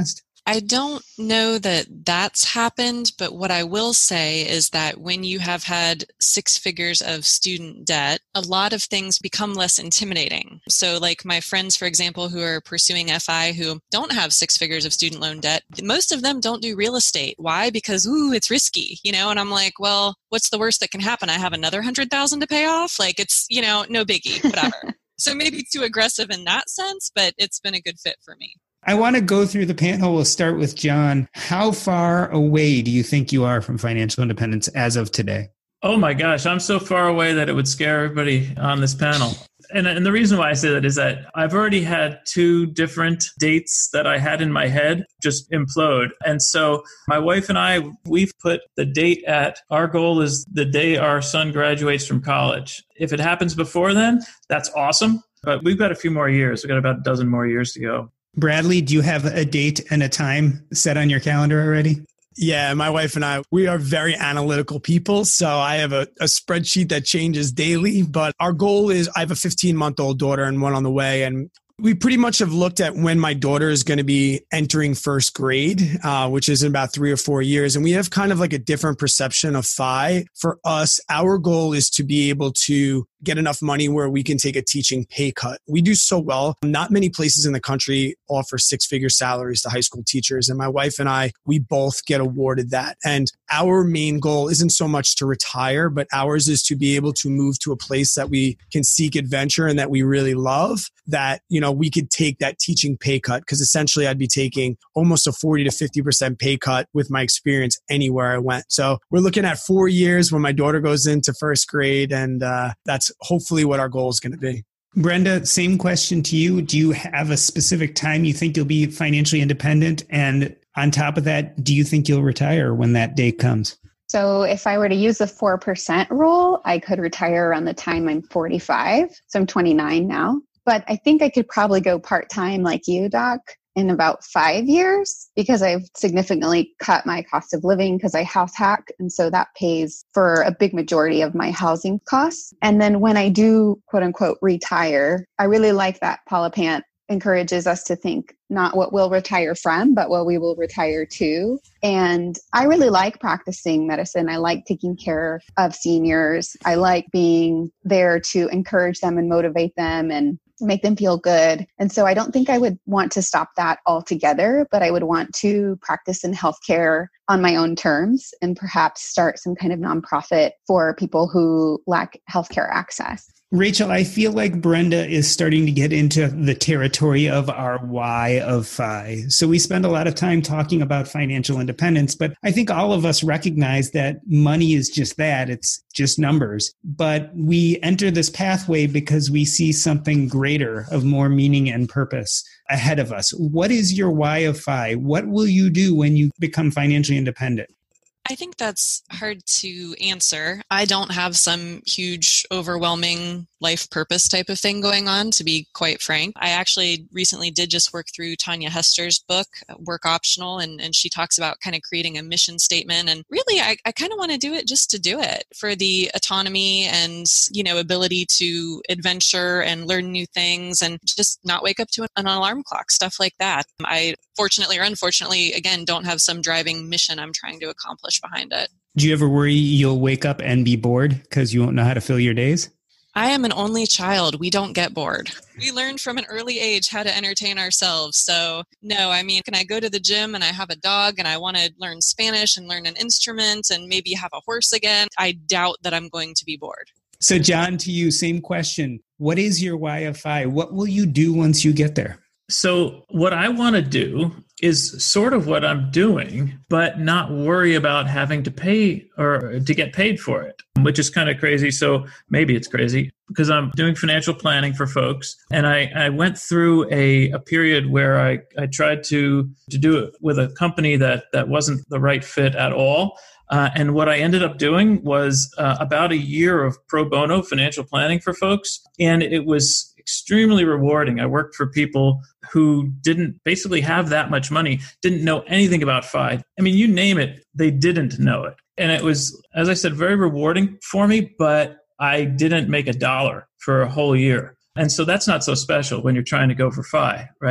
I don't know that that's happened, but what I will say is that when you have had six figures of student debt, a lot of things become less intimidating. So like my friends, for example, who are pursuing F I who don't have six figures of student loan debt, most of them don't do real estate. Why? Because, ooh, it's risky, you know? And I'm like, well, what's the worst that can happen? I have another hundred thousand to pay off. Like it's, you know, no biggie, whatever. So maybe too aggressive in that sense, but it's been a good fit for me. I want to go through the panel. We'll start with John. How far away do you think you are from financial independence as of today? Oh my gosh, I'm so far away that it would scare everybody on this panel. And, and the reason why I say that is that I've already had two different dates that I had in my head just implode. And so my wife and I, we've put the date at, our goal is the day our son graduates from college. If it happens before then, that's awesome. But we've got a few more years. We've got about a dozen more years to go. Bradley, do you have a date and a time set on your calendar already? Yeah, my wife and I, we are very analytical people. So I have a, a spreadsheet that changes daily. But our goal is, I have a fifteen-month-old daughter and one on the way. And we pretty much have looked at when my daughter is going to be entering first grade, uh, which is in about three or four years. And we have kind of like a different perception of F I. For us, our goal is to be able to get enough money where we can take a teaching pay cut. We do so well. Not many places in the country offer six-figure salaries to high school teachers. And my wife and I, we both get awarded that. And our main goal isn't so much to retire, but ours is to be able to move to a place that we can seek adventure and that we really love, that, you know, we could take that teaching pay cut, because essentially I'd be taking almost a forty to fifty percent pay cut with my experience anywhere I went. So we're looking at four years when my daughter goes into first grade, and uh, that's hopefully what our goal is going to be. Brenda, same question to you. Do you have a specific time you think you'll be financially independent? And on top of that, do you think you'll retire when that day comes? So if I were to use the four percent rule, I could retire around the time I'm forty-five. So I'm twenty-nine now. But I think I could probably go part-time like you, Doc, in about five years because I've significantly cut my cost of living because I house hack. And so that pays for a big majority of my housing costs. And then when I do, quote unquote, retire, I really like that Paula Pant encourages us to think not what we'll retire from, but what we will retire to. And I really like practicing medicine. I like taking care of seniors. I like being there to encourage them and motivate them and make them feel good. And so I don't think I would want to stop that altogether, but I would want to practice in healthcare on my own terms and perhaps start some kind of nonprofit for people who lack healthcare access. Rachel, I feel like Brenda is starting to get into the territory of our why of F I. So we spend a lot of time talking about financial independence, but I think all of us recognize that money is just that. It's just numbers. But we enter this pathway because we see something greater of more meaning and purpose ahead of us. What is your why of F I? What will you do when you become financially independent? I think that's hard to answer. I don't have some huge, overwhelming life purpose type of thing going on, to be quite frank. I actually recently did just work through Tanya Hester's book, Work Optional, and, and she talks about kind of creating a mission statement. And really, I, I kind of want to do it just to do it, for the autonomy and, you know, ability to adventure and learn new things and just not wake up to an alarm clock, stuff like that. I fortunately or unfortunately, again, don't have some driving mission I'm trying to accomplish behind it. Do you ever worry you'll wake up and be bored because you won't know how to fill your days? I am an only child. We don't get bored. We learned from an early age how to entertain ourselves. So no, I mean, can I go to the gym and I have a dog and I want to learn Spanish and learn an instrument and maybe have a horse again? I doubt that I'm going to be bored. So John, to you, same question. What is your why of F I? What will you do once you get there? So what I want to do is sort of what I'm doing, but not worry about having to pay or to get paid for it, which is kind of crazy. So maybe it's crazy because I'm doing financial planning for folks. And I, I went through a, a period where I, I tried to, to do it with a company that, that wasn't the right fit at all. Uh, and what I ended up doing was uh, about a year of pro bono financial planning for folks. And it was extremely rewarding. I worked for people who didn't basically have that much money, didn't know anything about F I. I mean, you name it, they didn't know it. And it was, as I said, very rewarding for me, but I didn't make a dollar for a whole year. And so that's not so special when you're trying to go for F I, right?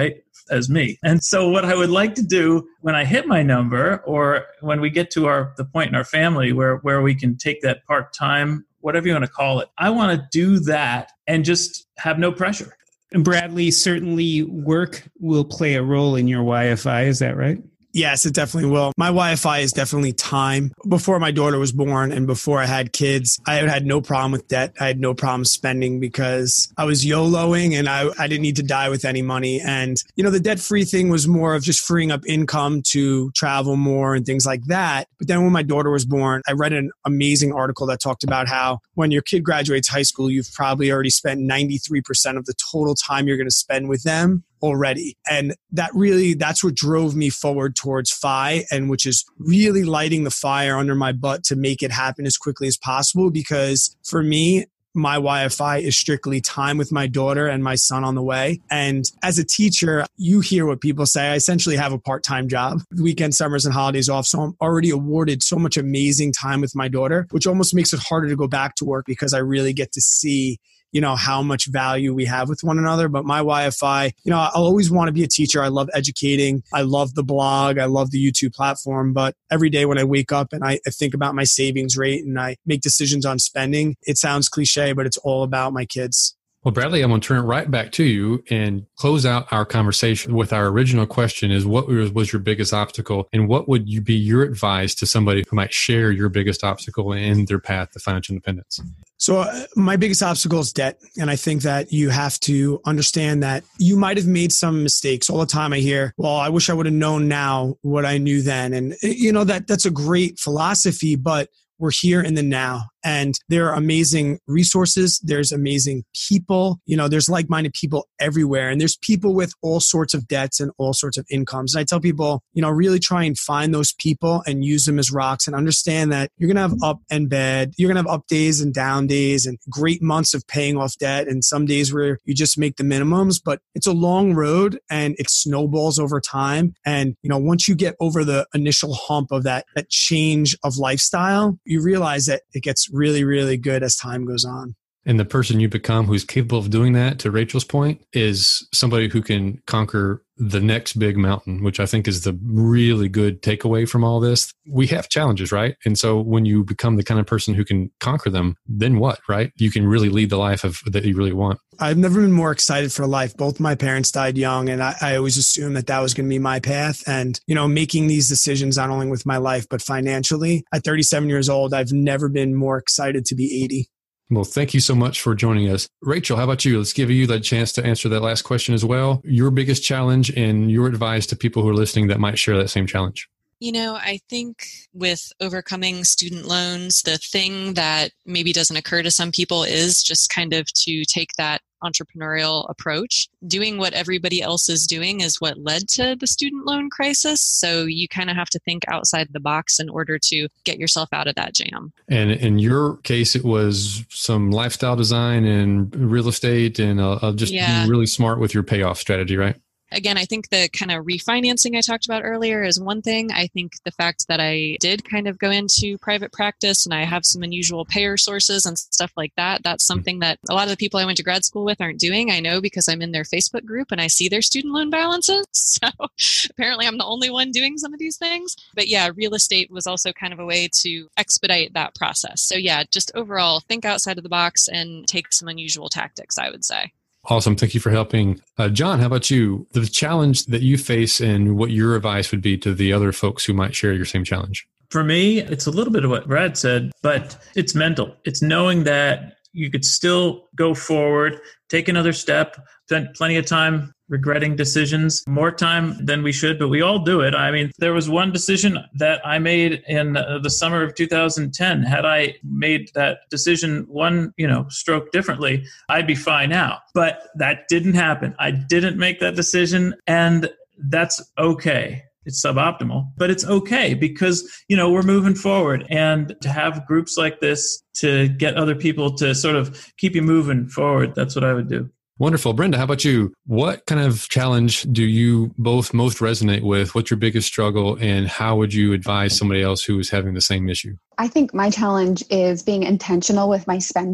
as me. And so what I would like to do when I hit my number, or when we get to our the point in our family where, where we can take that part-time, whatever you want to call it, I want to do that and just have no pressure. And Bradley, certainly work will play a role in your Y F I. Is that right? Yes, it definitely will. My Y F I is definitely time. Before my daughter was born and before I had kids, I had no problem with debt. I had no problem spending because I was YOLOing and I, I didn't need to die with any money. And, you know, the debt-free thing was more of just freeing up income to travel more and things like that. But then when my daughter was born, I read an amazing article that talked about how when your kid graduates high school, you've probably already spent ninety-three percent of the total time you're going to spend with them already. And that really, that's what drove me forward towards F I, and which is really lighting the fire under my butt to make it happen as quickly as possible. Because for me, my Y F I is strictly time with my daughter and my son on the way. And as a teacher, you hear what people say. I essentially have a part-time job, weekend, summers, and holidays off. So I'm already awarded so much amazing time with my daughter, which almost makes it harder to go back to work because I really get to see, you know, how much value we have with one another. But my Y F I, you know, I'll always want to be a teacher. I love educating. I love the blog. I love the YouTube platform. But every day when I wake up and I, I think about my savings rate and I make decisions on spending, it sounds cliche, but it's all about my kids. Well, Bradley, I'm going to turn it right back to you and close out our conversation with our original question is, what was your biggest obstacle, and what would you be your advice to somebody who might share your biggest obstacle in their path to financial independence? So uh, my biggest obstacle is debt. And I think that you have to understand that you might have made some mistakes. All the time I hear, well, I wish I would have known now what I knew then. And, you know, that that's a great philosophy, but we're here in the now. And there are amazing resources. There's amazing people. You know, there's like-minded people everywhere. And there's people with all sorts of debts and all sorts of incomes. And I tell people, you know, really try and find those people and use them as rocks, and understand that you're going to have up and bad. You're going to have up days and down days and great months of paying off debt, and some days where you just make the minimums. But it's a long road and it snowballs over time. And, you know, once you get over the initial hump of that, that change of lifestyle, you realize that it gets really, really good as time goes on. And the person you become who's capable of doing that, to Rachel's point, is somebody who can conquer the next big mountain, which I think is the really good takeaway from all this. We have challenges, right? And so when you become the kind of person who can conquer them, then what, right? You can really lead the life of that you really want. I've never been more excited for life. Both my parents died young, and I, I always assumed that that was going to be my path. And, you know, making these decisions, not only with my life, but financially, at thirty-seven years old, I've never been more excited to be eighty. Well, thank you so much for joining us. Rachel, how about you? Let's give you the chance to answer that last question as well. Your biggest challenge and your advice to people who are listening that might share that same challenge. You know, I think with overcoming student loans, the thing that maybe doesn't occur to some people is just kind of to take that entrepreneurial approach. Doing what everybody else is doing is what led to the student loan crisis. So you kind of have to think outside the box in order to get yourself out of that jam. And in your case, it was some lifestyle design and real estate and uh, just yeah. being really smart with your payoff strategy, right? Again, I think the kind of refinancing I talked about earlier is one thing. I think the fact that I did kind of go into private practice and I have some unusual payer sources and stuff like that, that's something that a lot of the people I went to grad school with aren't doing. I know because I'm in their Facebook group and I see their student loan balances. So apparently I'm the only one doing some of these things. But yeah, real estate was also kind of a way to expedite that process. So yeah, just overall think outside of the box and take some unusual tactics, I would say. Awesome. Thank you for helping. Uh, John, how about you? The challenge that you face and what your advice would be to the other folks who might share your same challenge? For me, it's a little bit of what Brad said, but it's mental. It's knowing that you could still go forward, take another step, spend plenty of time regretting decisions, more time than we should, but we all do it. I mean, there was one decision that I made in uh, the summer of two thousand ten. Had I made that decision one, you know, stroke differently, I'd be fine now. But that didn't happen. I didn't make that decision, and that's okay. It's suboptimal, but it's okay because, you know, we're moving forward, and to have groups like this to get other people to sort of keep you moving forward, that's what I would do. Wonderful. Brenda, how about you? What kind of challenge do you both most resonate with? What's your biggest struggle, and how would you advise somebody else who is having the same issue? I think my challenge is being intentional with my spending.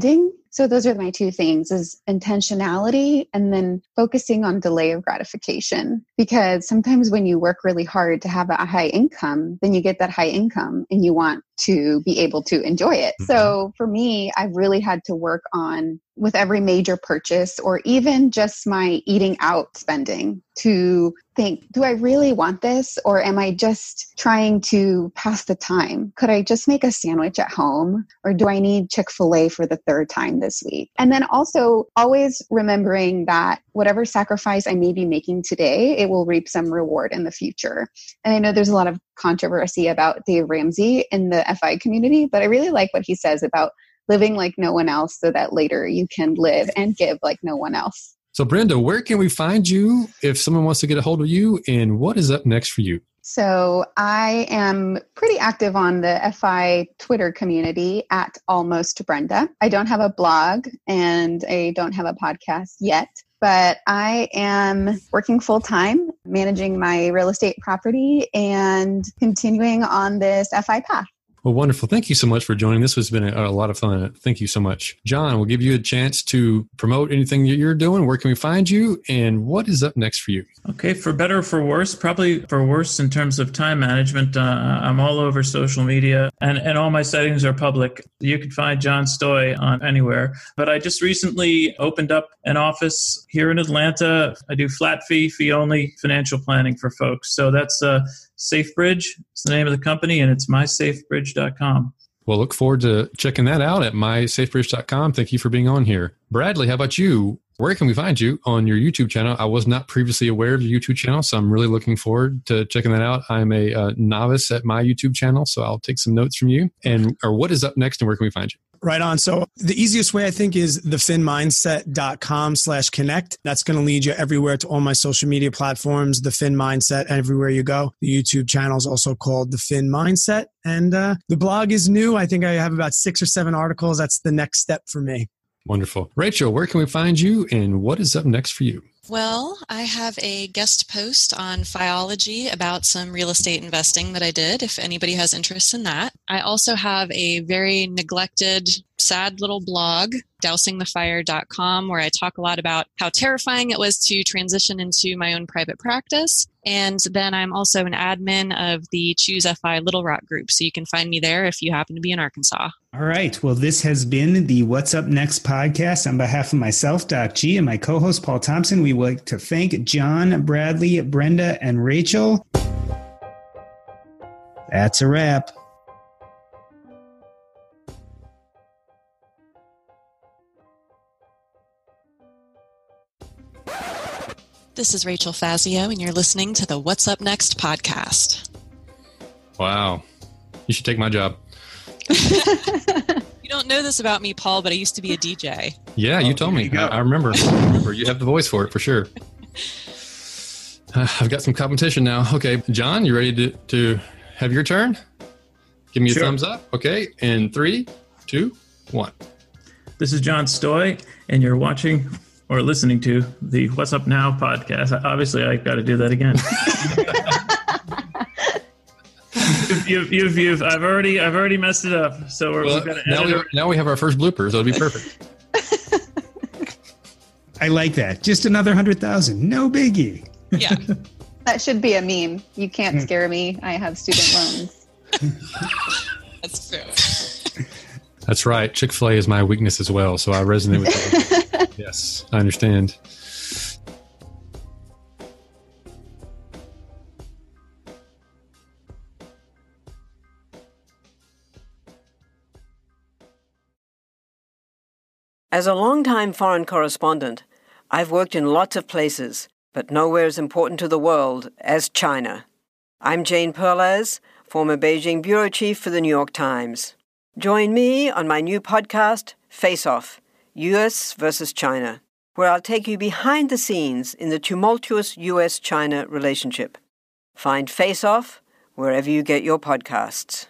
So those are my two things, is intentionality and then focusing on delay of gratification. Because sometimes when you work really hard to have a high income, then you get that high income and you want to be able to enjoy it. Mm-hmm. So for me, I've really had to work on, with every major purchase or even just my eating out spending, to think, do I really want this? Or am I just trying to pass the time? Could I just make a sandwich at home? Or do I need Chick-fil-A for the third time this week? And then also always remembering that whatever sacrifice I may be making today, it will reap some reward in the future. And I know there's a lot of controversy about Dave Ramsey in the F I community, but I really like what he says about living like no one else so that later you can live and give like no one else. So Brenda, where can we find you if someone wants to get a hold of you, and what is up next for you? So I am pretty active on the F I Twitter community at Almost Brenda. I don't have a blog and I don't have a podcast yet, but I am working full time, managing my real estate property and continuing on this F I path. Well, wonderful. Thank you so much for joining. This has been a, a lot of fun. Thank you so much. John, we'll give you a chance to promote anything that you're doing. Where can we find you? And what is up next for you? Okay, for better or for worse, probably for worse in terms of time management. Uh, I'm all over social media and, and all my settings are public. You can find John Stoy on anywhere. But I just recently opened up an office here in Atlanta. I do flat fee, fee only financial planning for folks. So that's uh, SafeBridge. It's the name of the company, and it's my safe bridge dot com. Well, look forward to checking that out at my safe bridge dot com. Thank you for being on here. Bradley, how about you? Where can we find you on your YouTube channel? I was not previously aware of your YouTube channel, so I'm really looking forward to checking that out. I'm a uh, novice at my YouTube channel, so I'll take some notes from you. And or what is up next, and where can we find you? Right on. So the easiest way, I think, is the fin mindset dot com slash connect. That's going to lead you everywhere to all my social media platforms, The Fin Mindset, everywhere you go. The YouTube channel is also called The Fin Mindset. And uh, the blog is new. I think I have about six or seven articles. That's the next step for me. Wonderful. Rachel, where can we find you, and what is up next for you? Well, I have a guest post on Fiology about some real estate investing that I did, if anybody has interest in that. I also have a very neglected, sad little blog, dousing the fire dot com, where I talk a lot about how terrifying it was to transition into my own private practice. And then I'm also an admin of the Choose F I Little Rock group, so you can find me there if you happen to be in Arkansas. All right. Well, this has been the What's Up Next podcast. On behalf of myself, Doc G, and my co-host, Paul Thompson, we would like to thank John, Bradley, Brenda, and Rachel. That's a wrap. This is Rachel Fazio, and you're listening to the What's Up Next podcast. Wow. You should take my job. You don't know this about me, Paul, but I used to be a D J. Yeah, you oh, told me. You I, I remember. I remember. You have the voice for it, for sure. Uh, I've got some competition now. Okay, John, you ready to, to have your turn? Give me a Sure. thumbs up. Okay, in three, two, one. This This is John Stoy, and you're watching or listening to the What's Up Now podcast. Obviously, I've got to do that again. you've, you've, you've, you've, I've already, I've already messed it up. So we're, Well, we've got to now, edit we, it. now we have our first blooper, so it'll be perfect. I like that. Just another hundred thousand. No biggie. Yeah. That should be a meme. You can't scare me. I have student loans. That's true. That's right. Chick-fil-A is my weakness as well, so I resonate with that. Yes, I understand. As a longtime foreign correspondent, I've worked in lots of places, but nowhere as important to the world as China. I'm Jane Perlez, former Beijing bureau chief for the New York Times. Join me on my new podcast, Face Off, U S versus China, where I'll take you behind the scenes in the tumultuous U S China relationship. Find Face Off wherever you get your podcasts.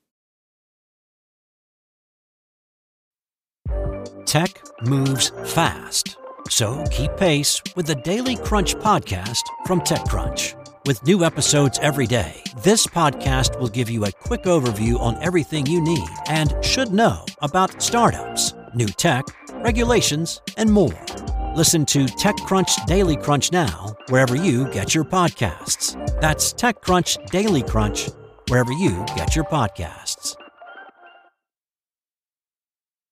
Tech moves fast, so keep pace with the Daily Crunch podcast from TechCrunch. With new episodes every day, this podcast will give you a quick overview on everything you need and should know about startups, new tech, regulations, and more. Listen to TechCrunch Daily Crunch now, wherever you get your podcasts. That's TechCrunch Daily Crunch, wherever you get your podcasts.